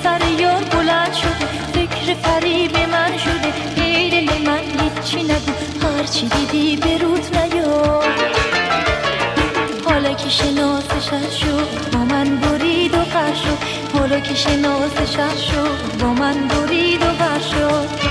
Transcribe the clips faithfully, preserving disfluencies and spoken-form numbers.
سر یار بلند شده، فکر فریب من شده، غیر من هیچی نگو، هرچی دیدی به روت نیا. حالا که شناسش شد با من برید و غر شد، حالا که شناسش شد با من برید و غر شد.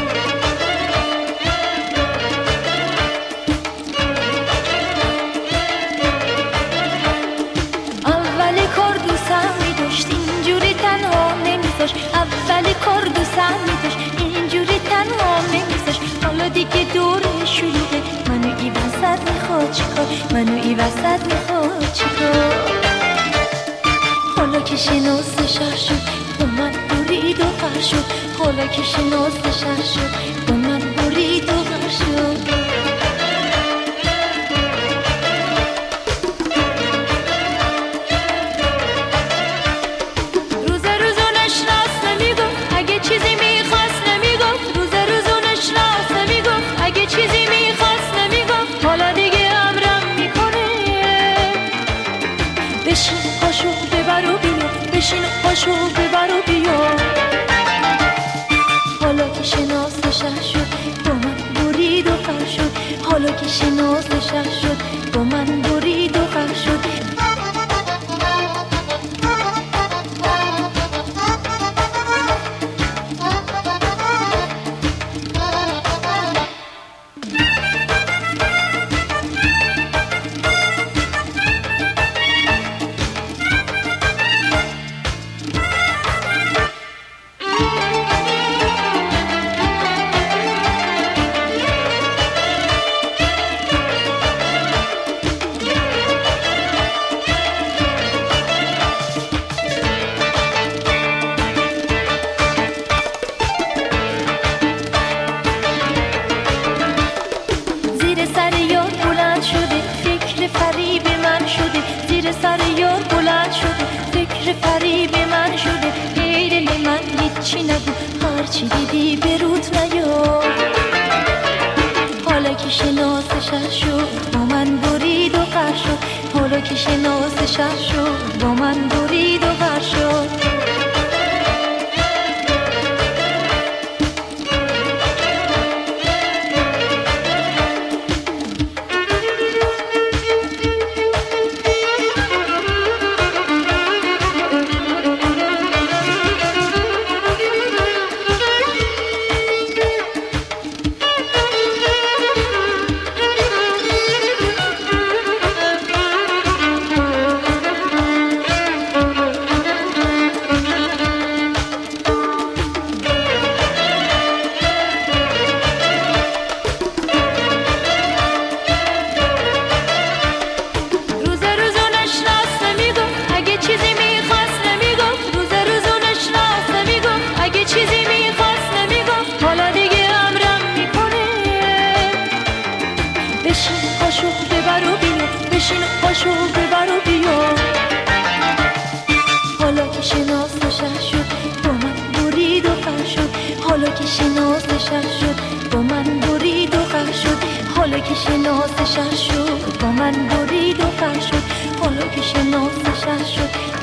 اول کار دوستم می‌داشت اینجوری تنها نمی‌ذاشت، حالا دیگه دور شلوغه، منو ای وسط میخواد چیکار، منو ای وسط میخواد چیکار. حالا که شناسش شد با من برید و غر شد، حالا که شناسش شد با من برید و غر شد. بشین پاشو ببر و بیا، بشین پاشو ببر و بیا. حالا که شناسش شد با من برید و غر شد، حالا که شناسش شد با من برید و غر شد. فریب من شده، غیر من هیچی نگو، هرچی دیدی به روت نیا. حالا که شناسش شد با من برید و غر شد، حالا که شناسش شد با من برید و غر شد. بشین پاشو ببر و بیا، بشین پاشو ببر و بیا. حالا که شناسش شد با من برید و غر شد، حالا که شناسش شد با من برید و غر شد، حالا که شناسش شد با من برید و غر شد، حالا که شناسش شد